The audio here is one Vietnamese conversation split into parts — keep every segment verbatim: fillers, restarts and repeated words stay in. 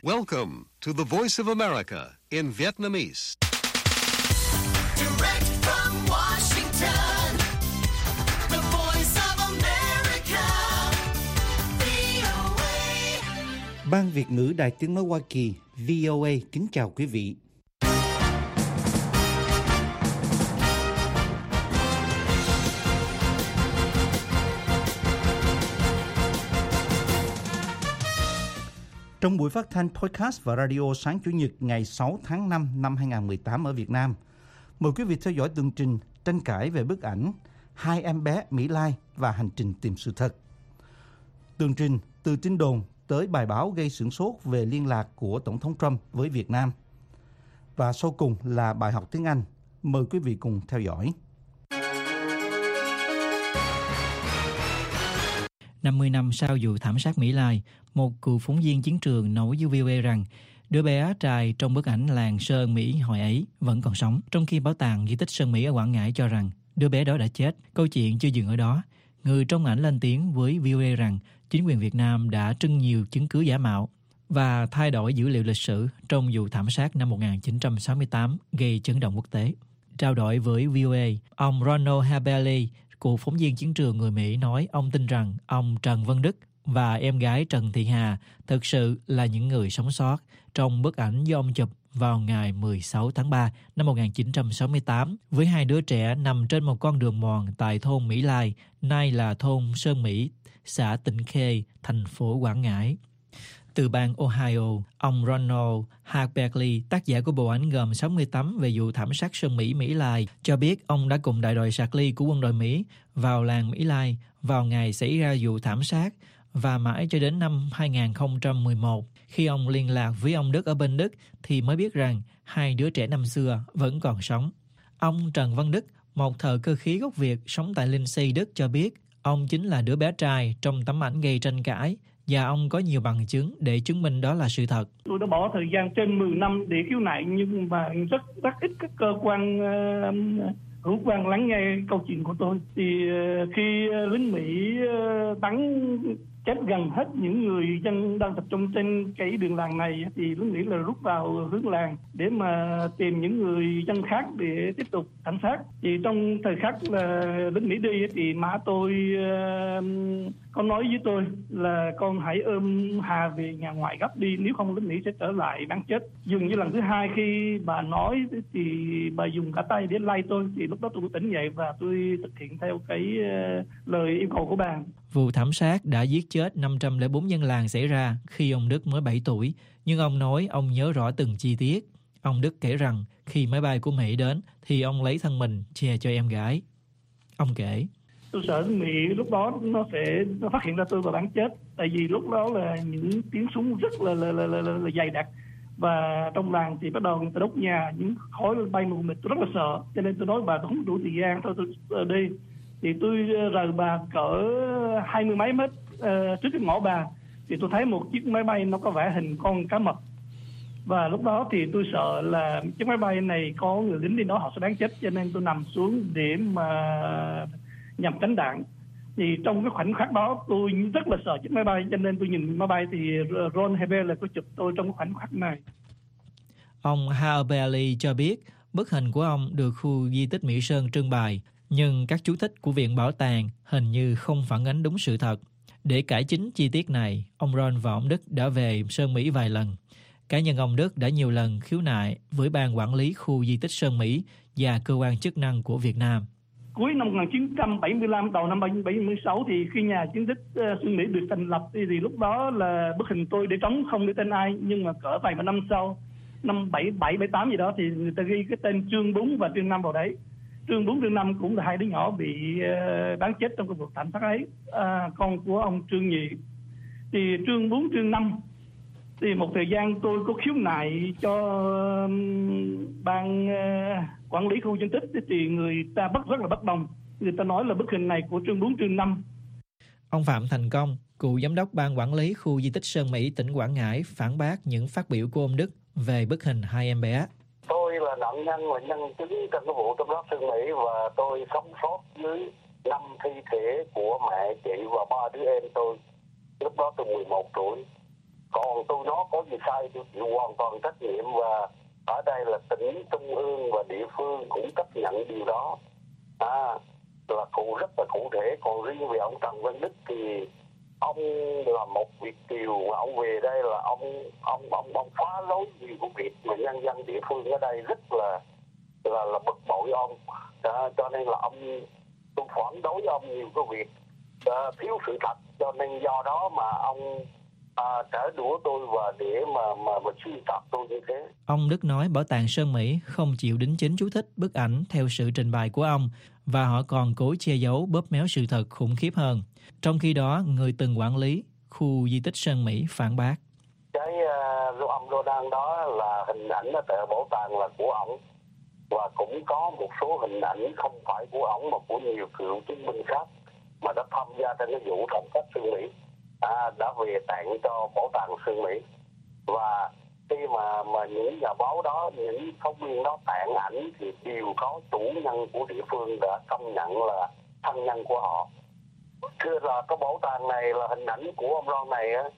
Welcome to the Voice of America in Vietnamese. Direct from Washington, the Voice of America, vê o a. Ban Việt ngữ Đài Tiếng nói Hoa Kỳ vê o a kính chào quý vị. Trong buổi phát thanh podcast và radio sáng Chủ nhật ngày sáu tháng năm năm hai không một tám ở Việt Nam, mời quý vị theo dõi tường trình tranh cãi về bức ảnh Hai em bé Mỹ Lai và hành trình tìm sự thật. Tường trình từ tin đồn tới bài báo gây sửng sốt về liên lạc của Tổng thống Trump với Việt Nam. Và sau cùng là bài học tiếng Anh. Mời quý vị cùng theo dõi. năm mươi năm sau vụ thảm sát Mỹ Lai, một cựu phóng viên chiến trường nói với vê o a rằng đứa bé trai trong bức ảnh làng Sơn Mỹ hồi ấy vẫn còn sống, trong khi bảo tàng di tích Sơn Mỹ ở Quảng Ngãi cho rằng đứa bé đó đã chết. Câu chuyện chưa dừng ở đó. Người trong ảnh lên tiếng với vê o a rằng chính quyền Việt Nam đã trưng nhiều chứng cứ giả mạo và thay đổi dữ liệu lịch sử trong vụ thảm sát năm một nghìn chín trăm sáu mươi tám gây chấn động quốc tế. Trao đổi với vê o a, ông Ronald Habeli, cựu phóng viên chiến trường người Mỹ nói ông tin rằng ông Trần Văn Đức và em gái Trần Thị Hà thực sự là những người sống sót trong bức ảnh do ông chụp vào ngày mười sáu tháng ba năm một nghìn chín trăm sáu mươi tám với hai đứa trẻ nằm trên một con đường mòn tại thôn Mỹ Lai, nay là thôn Sơn Mỹ, xã Tịnh Khê, thành phố Quảng Ngãi. Từ bang Ohio, ông Ronald Haberly, tác giả của bộ ảnh gồm sáu mươi tấm về vụ thảm sát Sơn Mỹ Mỹ Lai, cho biết ông đã cùng đại đội sạc ly của quân đội Mỹ vào làng Mỹ Lai vào ngày xảy ra vụ thảm sát và mãi cho đến năm hai nghìn không trăm mười một, khi ông liên lạc với ông Đức ở bên Đức thì mới biết rằng hai đứa trẻ năm xưa vẫn còn sống. Ông Trần Văn Đức, một thợ cơ khí gốc Việt sống tại Linh Xi, Đức cho biết ông chính là đứa bé trai trong tấm ảnh gây tranh cãi và ông có nhiều bằng chứng để chứng minh đó là sự thật. Tôi đã bỏ thời gian trên mười năm để khiếu nại nhưng mà rất rất ít các cơ quan uh, hữu quan lắng nghe câu chuyện của tôi. Thì uh, khi uh, lính Mỹ uh, bắn chết gần hết những người dân đang tập trung trên cái đường làng này thì lính Mỹ là rút vào hướng làng để mà tìm những người dân khác để tiếp tục thảm sát. Thì trong thời khắc là lính Mỹ đi thì má tôi uh, có nói với tôi là con hãy ôm Hà về nhà ngoại gấp đi, nếu không lính Mỹ sẽ trở lại bắn chết. Dường như lần thứ hai khi bà nói thì bà dùng cả tay để lay tôi, thì lúc đó tôi cũng tỉnh dậy và tôi thực hiện theo cái uh, lời yêu cầu của bà. Vụ thảm sát đã giết chết năm trăm lẻ bốn dân làng xảy ra khi ông Đức mới bảy tuổi, nhưng ông nói ông nhớ rõ từng chi tiết. Ông Đức kể rằng khi máy bay của Mỹ đến thì ông lấy thân mình che cho em gái. Ông kể: Tôi sợ Mỹ lúc đó nó sẽ nó phát hiện ra tôi và bắn chết, tại vì lúc đó là những tiếng súng rất là là, là, là, là, là dày đặc và trong làng thì bắt đầu người ta đốt nhà, những khói bay mù mịt. Tôi rất là sợ, cho nên tôi nói bà tôi không đủ thời gian, thôi tôi đi. Thì tôi rời bà cỡ hai mươi mấy mét uh, trước cái ngõ bà thì tôi thấy một chiếc máy bay nó có vẽ hình con cá mập, và lúc đó thì tôi sợ là chiếc máy bay này có người lính đi đó họ sẽ bắn chết, cho nên tôi nằm xuống để mà nhằm tránh đạn. Thì trong cái khoảnh khắc đó tôi rất là sợ chiếc máy bay, cho nên tôi nhìn máy bay thì Ron Hebel là có chụp tôi trong cái khoảnh khắc này. Ông Haberly cho biết bức hình của ông được khu di tích Mỹ Sơn trưng bày, nhưng các chú thích của Viện Bảo tàng hình như không phản ánh đúng sự thật. Để cải chính chi tiết này, ông Ron và ông Đức đã về Sơn Mỹ vài lần. Cá nhân ông Đức đã nhiều lần khiếu nại với Ban Quản lý Khu Di tích Sơn Mỹ và cơ quan chức năng của Việt Nam. Cuối năm một nghìn chín trăm bảy mươi lăm, đầu năm bảy mươi sáu thì khi nhà chiến tích Sơn Mỹ được thành lập thì, thì lúc đó là bức hình tôi để trống không để tên ai, nhưng mà cỡ vài năm sau, năm bảy bảy bảy tám gì đó thì người ta ghi cái tên Trương Bốn và Trương Năm vào đấy. Trương Bốn, Trương Năm cũng là hai đứa nhỏ bị uh, bắn chết trong cái vụ thảm sát ấy, uh, con của ông Trương Nhị. Thì Trương Bốn, Trương Năm thì một thời gian tôi có khiếu nại cho uh, ban uh, quản lý khu di tích thì người ta bất rất là bất đồng. Người ta nói là bức hình này của Trương Bốn, Trương Năm. Ông Phạm Thành Công, cựu giám đốc Ban Quản lý Khu Di tích Sơn Mỹ tỉnh Quảng Ngãi phản bác những phát biểu của ông Đức về bức hình hai em bé. Tôi là nạn nhân và nhân chứng trong cái vụ thảm sát Sơn Mỹ và tôi sống sót dưới năm thi thể của mẹ, chị và ba đứa em tôi. Lúc đó tôi mười một tuổi. Còn tôi nói có gì sai tôi chịu hoàn toàn trách nhiệm, và ở đây là tỉnh, trung ương và địa phương cũng chấp nhận điều đó. À, là cụ rất là cụ thể. Còn riêng về ông Trần Văn Đức thì ông là một Việt kiều, mà ông về đây là ông ông ông ông phá rối nhiều cái việc mà nhân dân địa phương ở đây rất là là là bực bội ông. À, cho nên là ông tôi phản đối ông nhiều cái việc à, thiếu sự thật, cho nên do đó mà ông à, trả đũa tôi và để mà mà mà suy tạc tôi như thế. Ông Đức nói Bảo tàng Sơn Mỹ không chịu đính chính chú thích bức ảnh theo sự trình bày của ông, và họ còn cố che giấu bóp méo sự thật khủng khiếp hơn. Trong khi đó, người từng quản lý khu di tích Sơn Mỹ phản bác. Cái uh, ông Rodan đó là hình ảnh ở tại bảo tàng là của ổng, và cũng có một số hình ảnh không phải của ổng mà của nhiều cựu chiến binh khác mà đã tham gia trong cái vụ thảm sát Sơn Mỹ, à, đã về tặng cho bảo tàng Sơn Mỹ. Và khi mà mà những nhà báo đó, những phóng viên đó tặng ảnh thì đều có chủ nhân của địa phương đã công nhận là thân nhân của họ. Thưa là cái bảo tàng này là hình ảnh của ông Ron này á,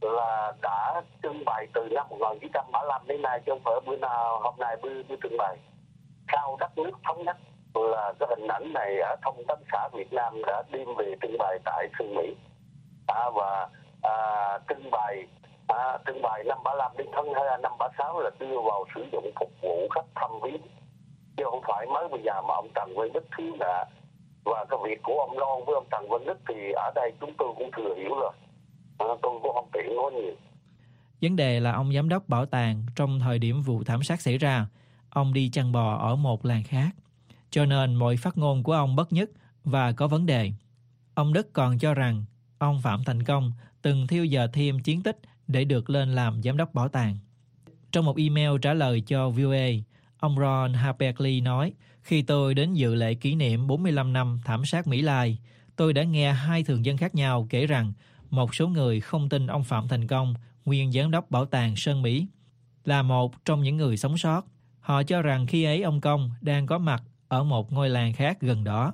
là đã trưng bày từ năm một nghìn chín trăm bảy mươi lăm đến nay, chứ không phải bữa nào hôm nay bữa, bữa trưng bày. Sau đất nước thống nhất là cái hình ảnh này ở Thông tấn xã Việt Nam đã đem về trưng bày tại Sơn Mỹ, à, và à, trưng bày à, trưng bày năm bảy mươi lăm đến tháng hai năm bảy mươi sáu là đưa vào sử dụng phục vụ khách thăm viếng, chứ không phải mới bây giờ mà ông Trần Văn Đức thiếu nợ. Và cái việc của ông Loan với ông Trần Văn Đức thì ở đây chúng tôi cũng thừa hiểu rồi, à, tôi cũng không tiện nói nhiều. Vấn đề là ông giám đốc bảo tàng trong thời điểm vụ thảm sát xảy ra, ông đi chăn bò ở một làng khác, cho nên mọi phát ngôn của ông bất nhất và có vấn đề. Ông Đức còn cho rằng ông Phạm Thành Công từng thiêu giờ thêm chiến tích để được lên làm giám đốc bảo tàng. Trong một email trả lời cho vê o a, ông Ron Harperley nói, khi tôi đến dự lễ kỷ niệm bốn mươi lăm năm thảm sát Mỹ Lai, tôi đã nghe hai thường dân khác nhau kể rằng một số người không tin ông Phạm Thành Công, nguyên giám đốc bảo tàng Sơn Mỹ, là một trong những người sống sót. Họ cho rằng khi ấy ông Công đang có mặt ở một ngôi làng khác gần đó.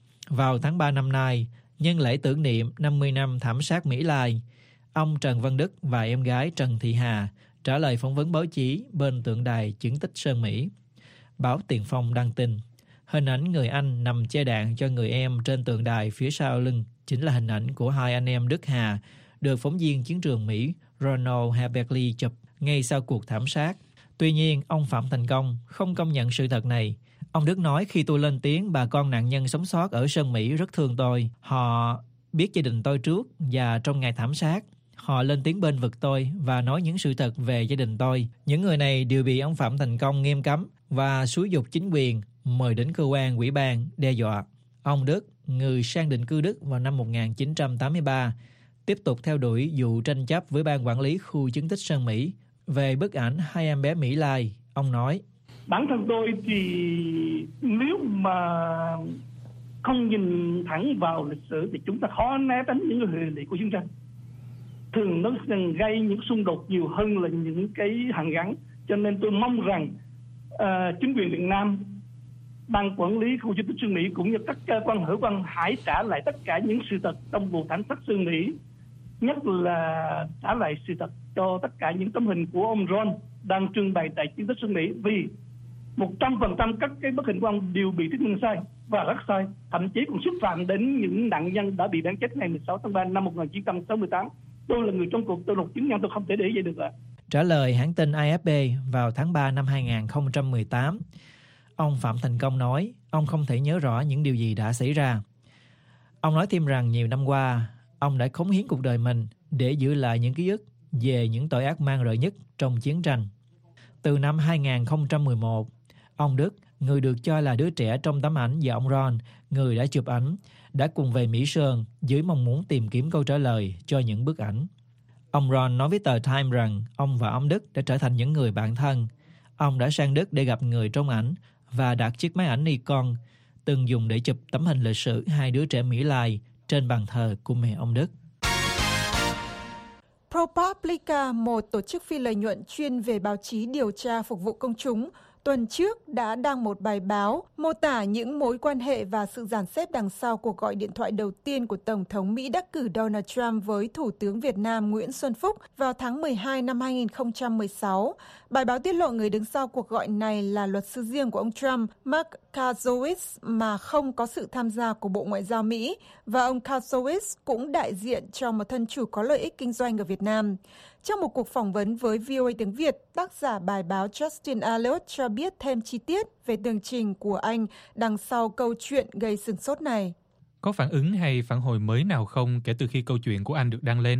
Vào tháng ba năm nay, nhân lễ tưởng niệm năm mươi năm thảm sát Mỹ Lai, ông Trần Văn Đức và em gái Trần Thị Hà trả lời phỏng vấn báo chí bên tượng đài chứng tích Sơn Mỹ. Báo Tiền Phong đăng tin, hình ảnh người anh nằm che đạn cho người em trên tượng đài phía sau lưng chính là hình ảnh của hai anh em Đức Hà, được phóng viên chiến trường Mỹ Ronald Harperley chụp ngay sau cuộc thảm sát. Tuy nhiên, ông Phạm Thành Công không công nhận sự thật này. Ông Đức nói khi tôi lên tiếng, bà con nạn nhân sống sót ở Sơn Mỹ rất thương tôi. Họ biết gia đình tôi trước và trong ngày thảm sát, họ lên tiếng bên vực tôi và nói những sự thật về gia đình tôi. Những người này đều bị ông Phạm Thành Công nghiêm cấm và xúi giục chính quyền mời đến cơ quan ủy ban đe dọa. Ông Đức, người sang định cư Đức vào năm một nghìn chín trăm tám mươi ba, tiếp tục theo đuổi vụ tranh chấp với ban quản lý khu chứng tích Sơn Mỹ về bức ảnh hai em bé Mỹ Lai. Ông nói, bản thân tôi thì nếu mà không nhìn thẳng vào lịch sử thì chúng ta khó né tránh những hệ lụy của chiến tranh. Thường nó gây những xung đột nhiều hơn là những cái hàn gắn. Cho nên tôi mong rằng uh, chính quyền Việt Nam, ban quản lý khu di tích Sơn Mỹ cũng như các cơ quan hữu quan hãy trả lại tất cả những sự thật trong vụ thảm sát Sơn Mỹ, nhất là trả lại sự thật cho tất cả những tấm hình của ông Ron đang trưng bày tại di tích Sơn Mỹ, vì một trăm phần trăm các cái bức hình của ông đều bị thuyết minh sai và rất sai, thậm chí còn xúc phạm đến những nạn nhân đã bị bắn chết ngày mười sáu tháng ba năm một nghìn chín trăm sáu mươi tám. Tôi là người trong cuộc, tôi lục chứng nhân, tôi không thể để vậy được ạ. Trả lời hãng tin a ép pê vào tháng ba năm hai nghìn không trăm mười tám, ông Phạm Thành Công nói ông không thể nhớ rõ những điều gì đã xảy ra. Ông nói thêm rằng nhiều năm qua, ông đã cống hiến cuộc đời mình để giữ lại những ký ức về những tội ác man rợ nhất trong chiến tranh. Từ năm hai nghìn không trăm mười một, ông Đức, người được cho là đứa trẻ trong tấm ảnh, và ông Ron, người đã chụp ảnh, đã cùng về Mỹ Sơn dưới mong muốn tìm kiếm câu trả lời cho những bức ảnh. Ông Ron nói với tờ Time rằng ông và ông Đức đã trở thành những người bạn thân. Ông đã sang Đức để gặp người trong ảnh và đặt chiếc máy ảnh Nikon từng dùng để chụp tấm hình lịch sử hai đứa trẻ Mỹ Lai trên bàn thờ của mẹ ông Đức. ProPublica, một tổ chức phi lợi nhuận chuyên về báo chí điều tra phục vụ công chúng, tuần trước đã đăng một bài báo mô tả những mối quan hệ và sự dàn xếp đằng sau cuộc gọi điện thoại đầu tiên của Tổng thống Mỹ đắc cử Donald Trump với Thủ tướng Việt Nam Nguyễn Xuân Phúc vào tháng mười hai năm hai nghìn không trăm mười sáu. Bài báo tiết lộ người đứng sau cuộc gọi này là luật sư riêng của ông Trump, Mark Kaczorowski, mà không có sự tham gia của Bộ Ngoại giao Mỹ, và ông Kaczorowski cũng đại diện cho một thân chủ có lợi ích kinh doanh ở Việt Nam. Trong một cuộc phỏng vấn với vê o a tiếng Việt, tác giả bài báo Justin Elliott cho biết thêm chi tiết về tường trình của anh đằng sau câu chuyện gây sửng sốt này. Có phản ứng hay phản hồi mới nào không kể từ khi câu chuyện của anh được đăng lên?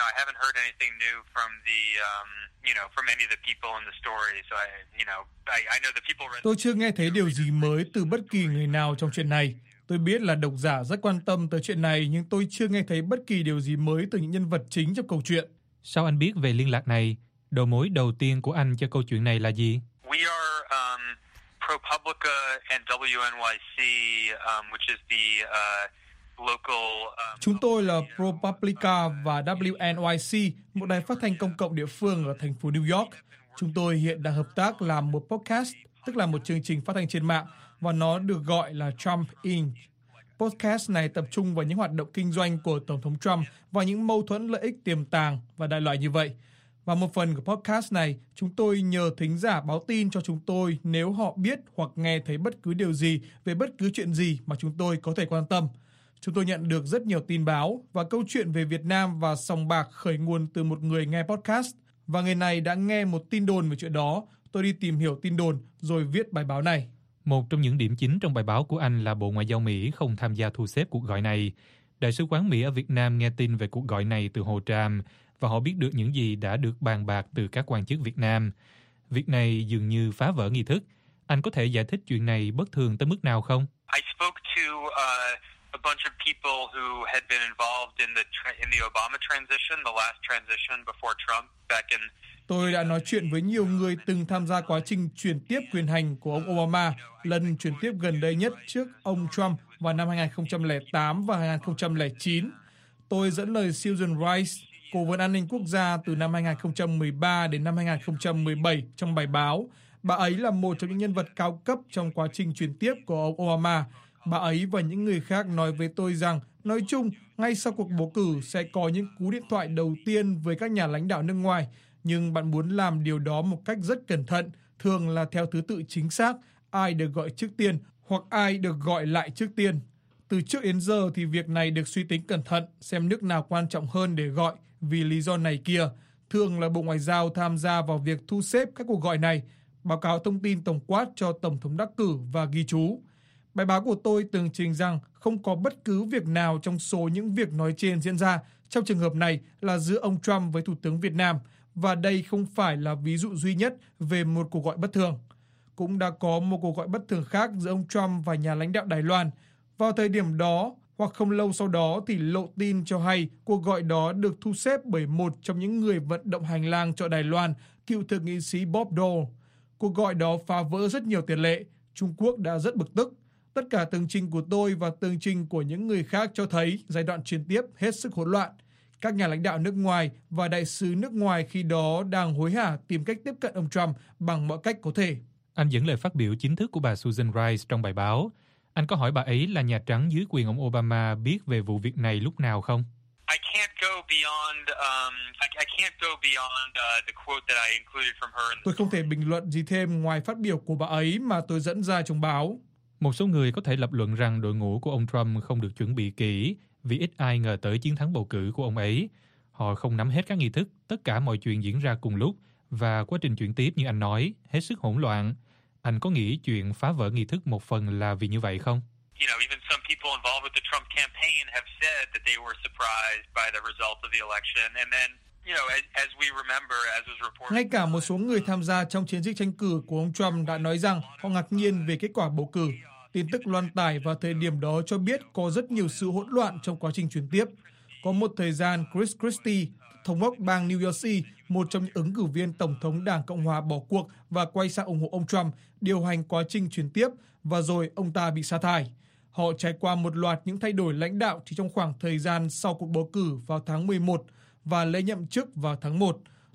Tôi chưa nghe thấy điều gì mới từ bất kỳ người nào trong chuyện này. Tôi biết là độc giả rất quan tâm tới chuyện này, nhưng tôi chưa nghe thấy bất kỳ điều gì mới từ những nhân vật chính trong câu chuyện. Sao anh biết về liên lạc này? Đầu mối đầu tiên của anh cho câu chuyện này là gì? We are um, ProPublica and W N Y C, um, which is the uh, local. Um, Chúng tôi là ProPublica và W N Y C, một đài phát thanh công cộng địa phương ở thành phố New York. Chúng tôi hiện đang hợp tác làm một podcast, tức là một chương trình phát thanh trên mạng, và nó được gọi là Trump Incorporated. Podcast này tập trung vào những hoạt động kinh doanh của Tổng thống Trump và những mâu thuẫn lợi ích tiềm tàng và đại loại như vậy. Và một phần của podcast này, chúng tôi nhờ thính giả báo tin cho chúng tôi nếu họ biết hoặc nghe thấy bất cứ điều gì về bất cứ chuyện gì mà chúng tôi có thể quan tâm. Chúng tôi nhận được rất nhiều tin báo và câu chuyện về Việt Nam và sòng bạc khởi nguồn từ một người nghe podcast. Và người này đã nghe một tin đồn về chuyện đó. Tôi đi tìm hiểu tin đồn rồi viết bài báo này. Một trong những điểm chính trong bài báo của anh là Bộ Ngoại giao Mỹ không tham gia thu xếp cuộc gọi này. Đại sứ quán Mỹ ở Việt Nam nghe tin về cuộc gọi này từ Hồ Tràm và họ biết được những gì đã được bàn bạc từ các quan chức Việt Nam. Việc này dường như phá vỡ nghi thức. Anh có thể giải thích chuyện này bất thường tới mức nào không? I spoke to uh, a bunch of people who had been involved in the tra- in the Obama transition, the last transition before Trump back in. Tôi đã nói chuyện với nhiều người từng tham gia quá trình chuyển tiếp quyền hành của ông Obama, lần chuyển tiếp gần đây nhất trước ông Trump vào năm hai nghìn không trăm lẻ tám và hai nghìn không trăm lẻ chín. Tôi dẫn lời Susan Rice, cố vấn an ninh quốc gia từ năm hai nghìn không trăm mười ba đến năm hai nghìn không trăm mười bảy trong bài báo. Bà ấy là một trong những nhân vật cao cấp trong quá trình chuyển tiếp của ông Obama. Bà ấy và những người khác nói với tôi rằng, nói chung, ngay sau cuộc bầu cử sẽ có những cú điện thoại đầu tiên với các nhà lãnh đạo nước ngoài. Nhưng bạn muốn làm điều đó một cách rất cẩn thận, thường là theo thứ tự chính xác, ai được gọi trước tiên hoặc ai được gọi lại trước tiên. Từ trước đến giờ thì việc này được suy tính cẩn thận, xem nước nào quan trọng hơn để gọi vì lý do này kia. Thường là Bộ Ngoại giao tham gia vào việc thu xếp các cuộc gọi này, báo cáo thông tin tổng quát cho Tổng thống đắc cử và ghi chú. Bài báo của tôi tường trình rằng không có bất cứ việc nào trong số những việc nói trên diễn ra trong trường hợp này là giữa ông Trump với Thủ tướng Việt Nam, và đây không phải là ví dụ duy nhất về một cuộc gọi bất thường. Cũng đã có một cuộc gọi bất thường khác giữa ông Trump và nhà lãnh đạo Đài Loan. Vào thời điểm đó, hoặc không lâu sau đó thì lộ tin cho hay cuộc gọi đó được thu xếp bởi một trong những người vận động hành lang cho Đài Loan, cựu thượng nghị sĩ Bob Dole. Cuộc gọi đó phá vỡ rất nhiều tiền lệ. Trung Quốc đã rất bực tức. Tất cả tường trình của tôi và tường trình của những người khác cho thấy giai đoạn chuyển tiếp hết sức hỗn loạn. Các nhà lãnh đạo nước ngoài và đại sứ nước ngoài khi đó đang hối hả tìm cách tiếp cận ông Trump bằng mọi cách có thể. Anh dẫn lời phát biểu chính thức của bà Susan Rice trong bài báo. Anh có hỏi bà ấy là Nhà Trắng dưới quyền ông Obama biết về vụ việc này lúc nào không? I can't go beyond um, I, I can't go beyond uh, the quote that I included from her. In the tôi không thể bình luận gì thêm ngoài phát biểu của bà ấy mà tôi dẫn ra trong báo. Một số người có thể lập luận rằng đội ngũ của ông Trump không được chuẩn bị kỹ vì ít ai ngờ tới chiến thắng bầu cử của ông ấy. Họ không nắm hết các nghi thức, tất cả mọi chuyện diễn ra cùng lúc và quá trình chuyển tiếp như anh nói, hết sức hỗn loạn. Anh có nghĩ chuyện phá vỡ nghi thức một phần là vì như vậy không? You know, even some people involved with the Trump campaign have said that they were surprised by the result of the election, and then, you know, as, as we remember, as was reported. Ngay cả một số người tham gia trong chiến dịch tranh cử của ông Trump đã nói rằng họ ngạc nhiên về kết quả bầu cử. Tin tức loan tải vào thời điểm đó cho biết có rất nhiều sự hỗn loạn trong quá trình chuyển tiếp. Có một thời gian Chris Christie, thống đốc bang New Jersey, một trong những ứng cử viên tổng thống Đảng Cộng hòa bỏ cuộc và quay sang ủng hộ ông Trump, điều hành quá trình chuyển tiếp và rồi ông ta bị sa thải. Họ trải qua một loạt những thay đổi lãnh đạo chỉ trong khoảng thời gian sau cuộc bầu cử vào tháng mười một và lễ nhậm chức vào tháng một.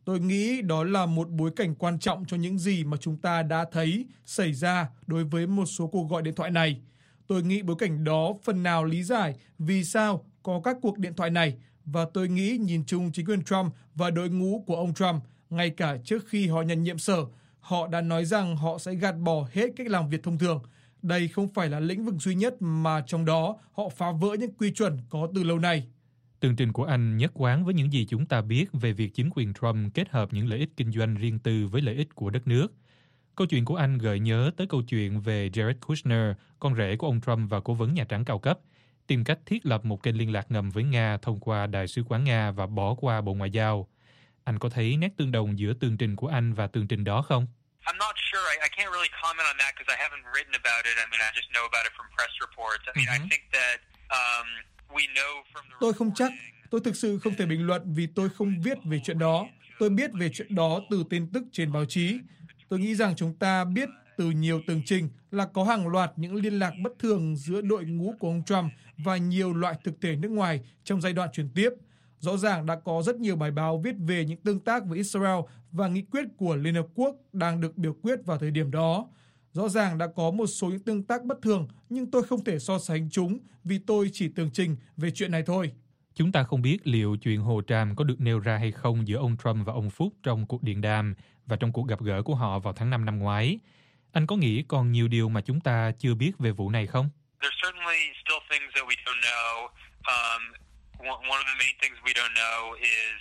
Tôi nghĩ đó là một bối cảnh quan trọng cho những gì mà chúng ta đã thấy xảy ra đối với một số cuộc gọi điện thoại này. Tôi nghĩ bối cảnh đó phần nào lý giải vì sao có các cuộc điện thoại này, và tôi nghĩ nhìn chung chính quyền Trump và đội ngũ của ông Trump, ngay cả trước khi họ nhận nhiệm sở, họ đã nói rằng họ sẽ gạt bỏ hết cách làm việc thông thường. Đây không phải là lĩnh vực duy nhất mà trong đó họ phá vỡ những quy chuẩn có từ lâu nay. Tường trình của anh nhất quán với những gì chúng ta biết về việc chính quyền Trump kết hợp những lợi ích kinh doanh riêng tư với lợi ích của đất nước. Câu chuyện của anh gợi nhớ tới câu chuyện về Jared Kushner, con rể của ông Trump và cố vấn Nhà Trắng cao cấp, tìm cách thiết lập một kênh liên lạc ngầm với Nga thông qua Đại sứ quán Nga và bỏ qua Bộ Ngoại giao. Anh có thấy nét tương đồng giữa tường trình của anh và tường trình đó không? I'm not sure. I, I can't really comment on that because I haven't written about it. I mean, I just know about it from press reports. I mean, I think that um, we know from the Tôi không chắc. Tôi thực sự không thể bình luận vì tôi không viết về chuyện đó. Tôi biết về chuyện đó từ tin tức trên báo chí. Tôi nghĩ rằng chúng ta biết từ nhiều tường trình là có hàng loạt những liên lạc bất thường giữa đội ngũ của ông Trump và nhiều loại thực thể nước ngoài trong giai đoạn chuyển tiếp. Rõ ràng đã có rất nhiều bài báo viết về những tương tác với Israel và nghị quyết của Liên Hợp Quốc đang được biểu quyết vào thời điểm đó. Rõ ràng đã có một số những tương tác bất thường, nhưng tôi không thể so sánh chúng vì tôi chỉ tường trình về chuyện này thôi. Chúng ta không biết liệu chuyện Hồ Tràm có được nêu ra hay không giữa ông Trump và ông Phúc trong cuộc điện đàm và trong cuộc gặp gỡ của họ vào tháng năm năm ngoái. Anh có nghĩ còn nhiều điều mà chúng ta chưa biết về vụ này không? There's certainly still things that we don't know. Um, one of the main things we don't know is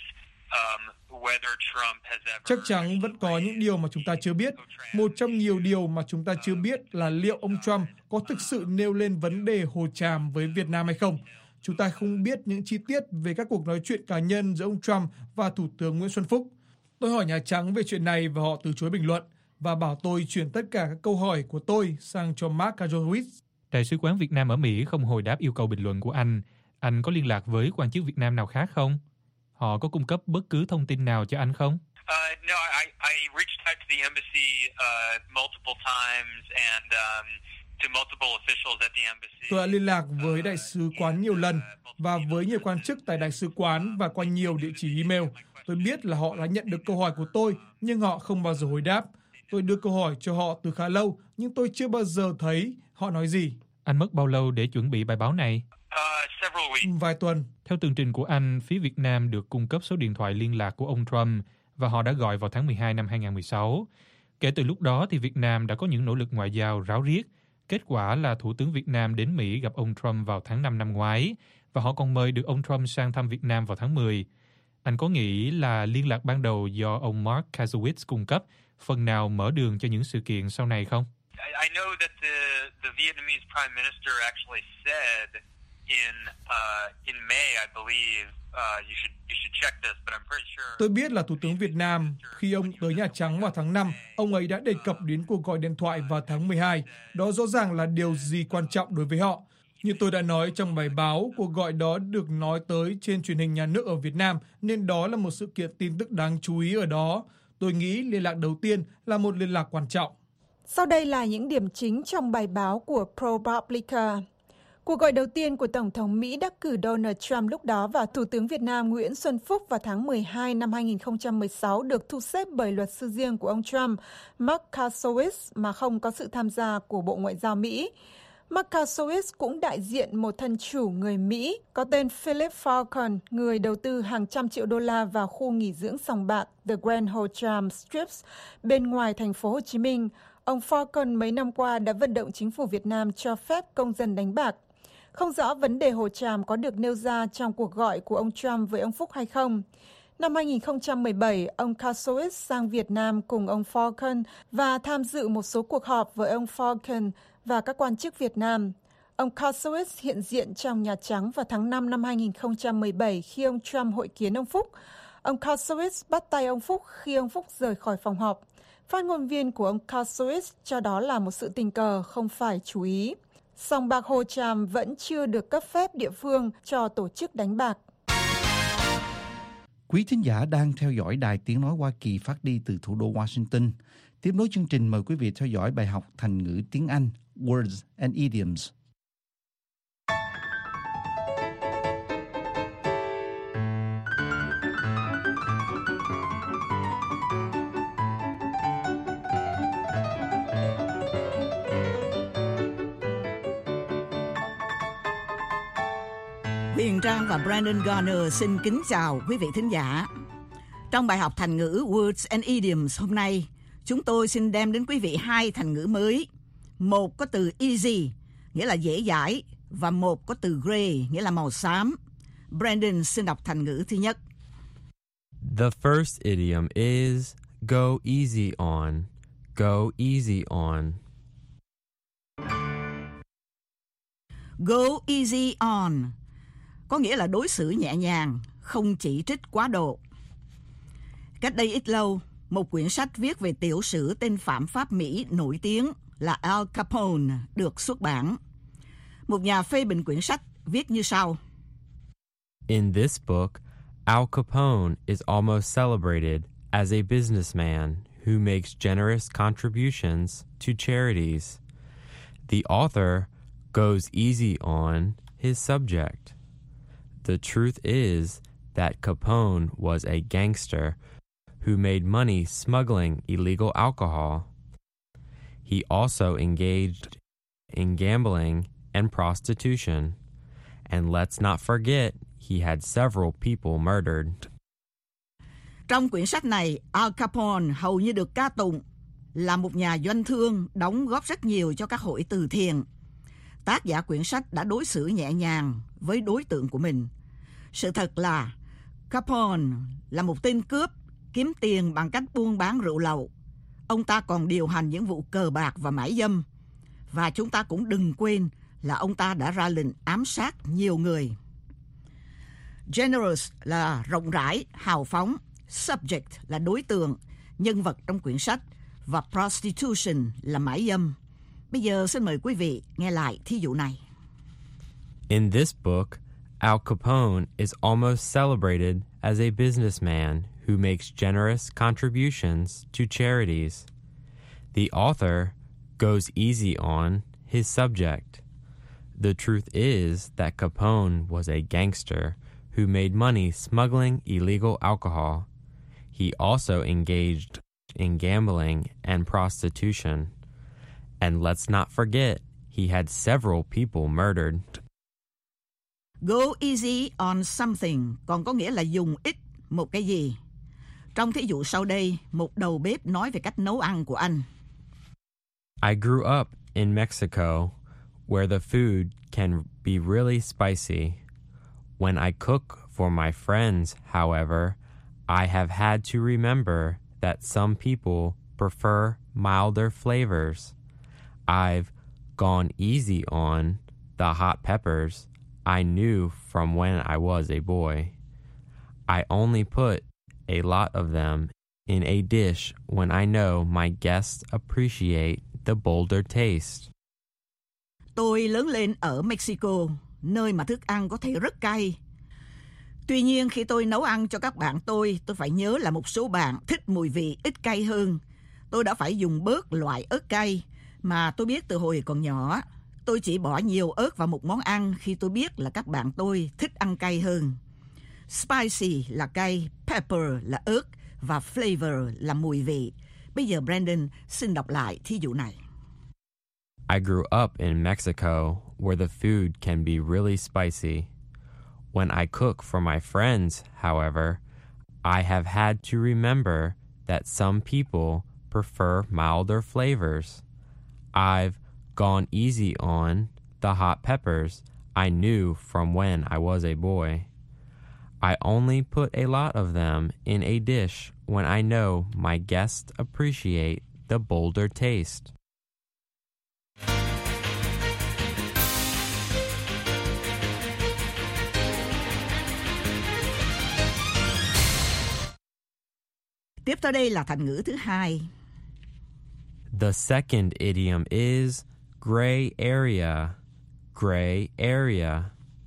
um, whether Trump has ever... Chắc chắn vẫn có những điều mà chúng ta chưa biết. Một trong nhiều điều mà chúng ta chưa biết là liệu ông Trump có thực sự nêu lên vấn đề Hồ Tràm với Việt Nam hay không. Chúng ta không biết những chi tiết về các cuộc nói chuyện cá nhân giữa ông Trump và Thủ tướng Nguyễn Xuân Phúc. Tôi hỏi Nhà Trắng về chuyện này và họ từ chối bình luận và bảo tôi chuyển tất cả các câu hỏi của tôi sang cho Mark Kazowitz. Đại sứ quán Việt Nam ở Mỹ không hồi đáp yêu cầu bình luận của anh. Anh có liên lạc với quan chức Việt Nam nào khác không? Họ có cung cấp bất cứ thông tin nào cho anh không? Uh, no, I, I reached out to the embassy uh, multiple times and um, to multiple officials at the embassy. Tôi đã liên lạc với đại sứ quán nhiều lần và với nhiều quan chức tại đại sứ quán và qua nhiều địa chỉ email. Tôi biết là họ đã nhận được câu hỏi của tôi, nhưng họ không bao giờ hồi đáp. Tôi đưa câu hỏi cho họ từ khá lâu, nhưng tôi chưa bao giờ thấy họ nói gì. Anh mất bao lâu để chuẩn bị bài báo này? Uh, several weeks. Vài tuần. Theo tường trình của anh, phía Việt Nam được cung cấp số điện thoại liên lạc của ông Trump và họ đã gọi vào tháng mười hai năm hai không một sáu. Kể từ lúc đó thì Việt Nam đã có những nỗ lực ngoại giao ráo riết. Kết quả là Thủ tướng Việt Nam đến Mỹ gặp ông Trump vào tháng năm năm ngoái và họ còn mời được ông Trump sang thăm Việt Nam vào tháng mười. Anh có nghĩ là liên lạc ban đầu do ông Mark Kazowitz cung cấp phần nào mở đường cho những sự kiện sau này không? I know that the the Vietnamese Prime Minister actually said in uh, in May, I believe, uh, you should you should check this, but I'm pretty sure. Tôi biết là Thủ tướng Việt Nam khi ông tới Nhà Trắng vào tháng năm, ông ấy đã đề cập đến cuộc gọi điện thoại vào tháng mười hai. Đó rõ ràng là điều gì quan trọng đối với họ. Như tôi đã nói trong bài báo, cuộc gọi đó được nói tới trên truyền hình nhà nước ở Việt Nam, nên đó là một sự kiện tin tức đáng chú ý ở đó. Tôi nghĩ liên lạc đầu tiên là một liên lạc quan trọng. Sau đây là những điểm chính trong bài báo của ProPublica. Cuộc gọi đầu tiên của Tổng thống Mỹ đắc cử Donald Trump lúc đó và Thủ tướng Việt Nam Nguyễn Xuân Phúc vào tháng mười hai năm hai nghìn không trăm mười sáu được thu xếp bởi luật sư riêng của ông Trump, Mark Kazowitz, mà không có sự tham gia của Bộ Ngoại giao Mỹ. Mark Kazowitz cũng đại diện một thân chủ người Mỹ có tên Philip Falcon, người đầu tư hàng trăm triệu đô la vào khu nghỉ dưỡng sòng bạc The Grand Hồ Tràm Strips bên ngoài thành phố Hồ Chí Minh. Ông Falcon mấy năm qua đã vận động chính phủ Việt Nam cho phép công dân đánh bạc. Không rõ vấn đề Hồ Tràm có được nêu ra trong cuộc gọi của ông Trump với ông Phúc hay không. Năm hai nghìn không trăm mười bảy, ông Kazowitz sang Việt Nam cùng ông Falcon và tham dự một số cuộc họp với ông Falcon và các quan chức Việt Nam. Ông Kazowitz hiện diện trong Nhà Trắng vào tháng năm năm hai nghìn không trăm mười bảy khi ông Trump hội kiến ông Phúc. Ông Kazowitz bắt tay ông Phúc khi ông Phúc rời khỏi phòng họp. Phát ngôn viên của ông Kazowitz cho đó là một sự tình cờ, không phải chú ý. Sòng bạc Hồ Tràm vẫn chưa được cấp phép địa phương cho tổ chức đánh bạc. Quý thính giả đang theo dõi Đài Tiếng Nói Hoa Kỳ phát đi từ thủ đô Washington. Tiếp nối chương trình, mời quý vị theo dõi bài học thành ngữ tiếng Anh Words and Idioms. Huyền Trang và Brandon Garner xin kính chào quý vị thính giả. Trong bài học thành ngữ Words and Idioms hôm nay, chúng tôi xin đem đến quý vị hai thành ngữ mới. Một có từ easy, nghĩa là dễ dãi, và một có từ gray, nghĩa là màu xám. Brandon xin đọc thành ngữ thứ nhất. The first idiom is go easy on. Go easy on. Go easy on có nghĩa là đối xử nhẹ nhàng, không chỉ trích quá độ. Cách đây ít lâu, một quyển sách viết về tiểu sử tên phạm pháp Mỹ nổi tiếng là Al Capone được xuất bản. Một nhà phê bình quyển sách viết như sau. In this book, Al Capone is almost celebrated as a businessman who makes generous contributions to charities. The author goes easy on his subject. The truth is that Capone was a gangster who made money smuggling illegal alcohol. He also engaged in gambling and prostitution. And let's not forget, he had several people murdered. Trong quyển sách này, Al Capone hầu như được ca tụng là một nhà doanh thương đóng góp rất nhiều cho các hội từ thiện. Tác giả quyển sách đã đối xử nhẹ nhàng với đối tượng của mình. Sự thật là Capone là một tên cướp kiếm tiền bằng cách buôn bán rượu lậu. Ông ta còn điều hành những vụ cờ bạc và mại dâm. Và chúng ta cũng đừng quên là ông ta đã ra lệnh ám sát nhiều người. Generous là rộng rãi, hào phóng. Subject là đối tượng, nhân vật trong quyển sách. Và prostitution là mại dâm. Bây giờ xin mời quý vị nghe lại thí dụ này. In this book, Al Capone is almost celebrated as a businessman who makes generous contributions to charities. The author goes easy on his subject. The truth is that Capone was a gangster who made money smuggling illegal alcohol. He also engaged in gambling and prostitution. And let's not forget, he had several people murdered. Go easy on something còn có nghĩa là dùng ít một cái gì. Trong thí dụ sau đây, một đầu bếp nói về cách nấu ăn của anh. I grew up in Mexico, where the food can be really spicy. When I cook for my friends, however, I have had to remember that some people prefer milder flavors. I've gone easy on the hot peppers I knew from when I was a boy. I only put a lot of them in a dish when I know my guests appreciate the bolder taste. Tôi lớn lên ở Mexico, nơi mà thức ăn có thể rất cay. Tuy nhiên khi tôi nấu ăn cho các bạn tôi, tôi phải nhớ là một số bạn thích mùi vị ít cay hơn. Tôi đã phải dùng bớt loại ớt cay mà tôi biết từ hồi còn nhỏ. Tôi chỉ bỏ nhiều ớt vào một món ăn khi tôi biết là các bạn tôi thích ăn cay hơn. Spicy là cay, pepper là ớt và flavor là mùi vị. Bây giờ Brandon xin đọc lại thí dụ này. I grew up in Mexico, where the food can be really spicy. When I cook for my friends, however, I have had to remember that some people prefer milder flavors. I've gone easy on the hot peppers I knew from when I was a boy. I only put a lot of them in a dish when I know my guests appreciate the bolder taste. Tiếp theo đây là thành ngữ thứ hai. The second idiom is gray area. Gray area.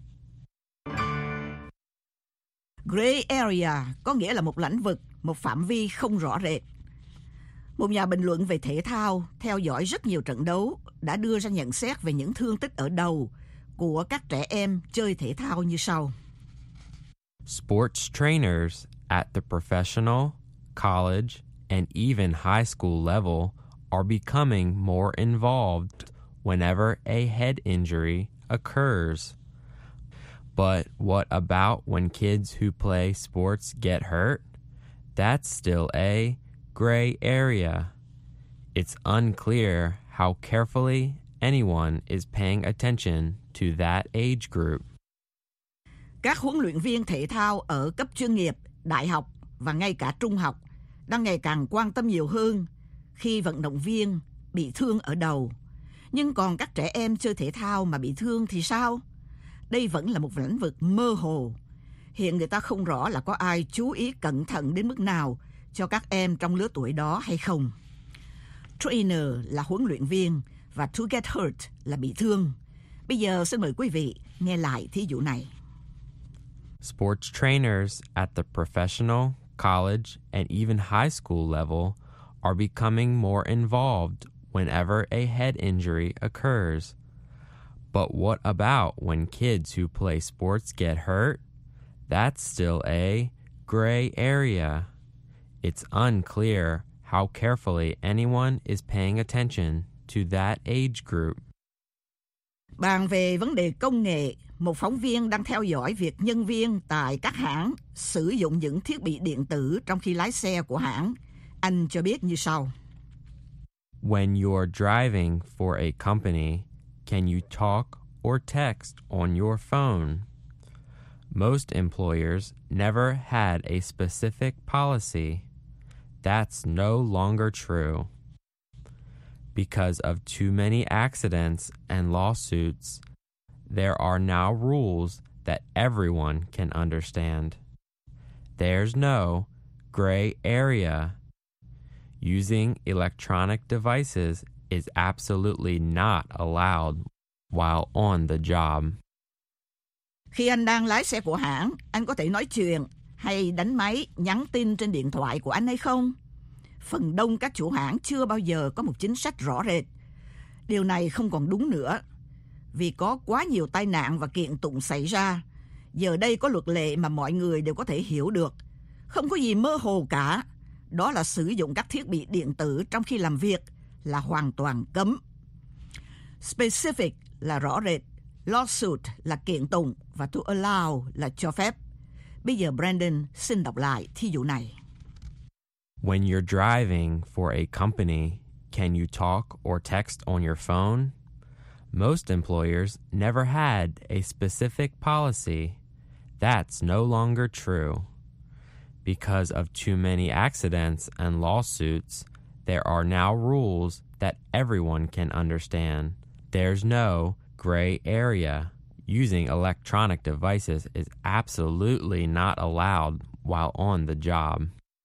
Gray area có nghĩa là một lãnh vực, một phạm vi không rõ rệt. Một nhà bình luận về thể thao theo dõi rất nhiều trận đấu đã đưa ra nhận xét về những thương tích ở đầu của các trẻ em chơi thể thao như sau. Sports trainers at the professional, college, and even high school level are becoming more involved whenever a head injury occurs. But what about when kids who play sports get hurt? That's still a gray area. It's unclear how carefully anyone is paying attention to that age group. Các huấn luyện viên thể thao ở cấp chuyên nghiệp, đại học và ngay cả trung học đang ngày càng quan tâm nhiều hơn khi vận động viên bị thương ở đầu. Nhưng còn các trẻ em chơi thể thao mà bị thương thì sao? Đây vẫn là một lĩnh vực mơ hồ. Hiện người ta không rõ là có ai chú ý cẩn thận đến mức nào cho các em trong lứa tuổi đó hay không. Trainer là huấn luyện viên và to get hurt là bị thương. Bây giờ xin mời quý vị nghe lại thí dụ này. Sports trainers at the professional, college, and even high school level are becoming more involved whenever a head injury occurs. But what about when kids who play sports get hurt? That's still a gray area. It's unclear how carefully anyone is paying attention to that age group. Bàn về vấn đề công nghệ, một phóng viên đang theo dõi việc nhân viên tại các hãng sử dụng những thiết bị điện tử trong khi lái xe của hãng. Anh cho biết như sau. When you're driving for a company, can you talk or text on your phone? Most employers never had a specific policy. That's no longer true. Because of too many accidents and lawsuits, there are now rules that everyone can understand. There's no gray area. Using electronic devices is absolutely not allowed while on the job. Khi anh đang lái xe của hãng, anh có thể nói chuyện hay đánh máy, nhắn tin trên điện thoại của anh hay không? Phần đông các chủ hãng chưa bao giờ có một chính sách rõ rệt. Điều này không còn đúng nữa. Vì có quá nhiều tai nạn và kiện tụng xảy ra, giờ đây có luật lệ mà mọi người đều có thể hiểu được. Không có gì mơ hồ cả. Đó là sử dụng các thiết bị điện tử trong khi làm việc là hoàn toàn cấm. Specific là rõ rệt, lawsuit là kiện tụng và to allow là cho phép. Bây giờ Brandon xin đọc lại thí dụ này. When you're driving for a company, can you talk or text on your phone? Most employers never had a specific policy. That's no longer true. Because of too many accidents and lawsuits, there are now rules that everyone can understand. There's no gray area. Using electronic devices is absolutely not allowed while on the job.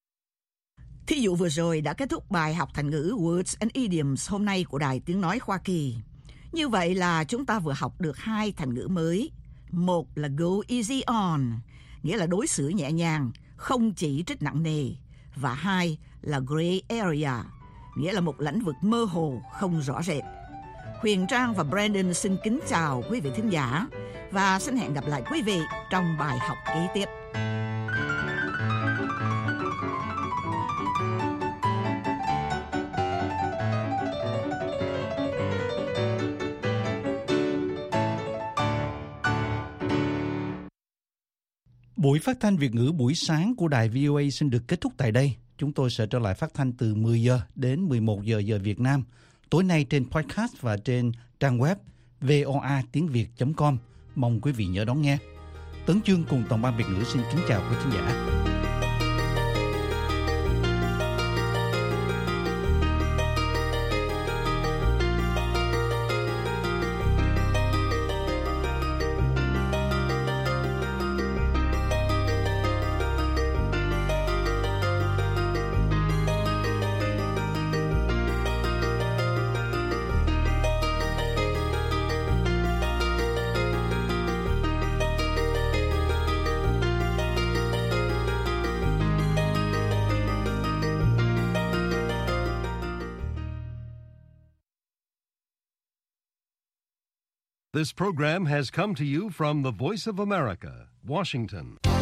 Thí dụ vừa rồi đã kết thúc bài học thành ngữ Words and Idioms hôm nay của Đài Tiếng Nói Hoa Kỳ. Như vậy là chúng ta vừa học được hai thành ngữ mới. Một là go easy on, nghĩa là đối xử nhẹ nhàng, không chỉ trích nặng nề. Và hai là gray area, nghĩa là một lĩnh vực mơ hồ, không rõ rệt. Huyền Trang và Brandon xin kính chào quý vị thính giả và xin hẹn gặp lại quý vị trong bài học kế tiếp. Buổi phát thanh Việt ngữ buổi sáng của đài vê o a xin được kết thúc tại đây. Chúng tôi sẽ trở lại phát thanh từ mười giờ đến mười một giờ giờ Việt Nam. Tối nay trên podcast và trên trang web voa tiếng việt chấm com. Mong quý vị nhớ đón nghe. Tấn Chương cùng toàn ban Việt ngữ xin kính chào quý khán giả. This program has come to you from the Voice of America, Washington.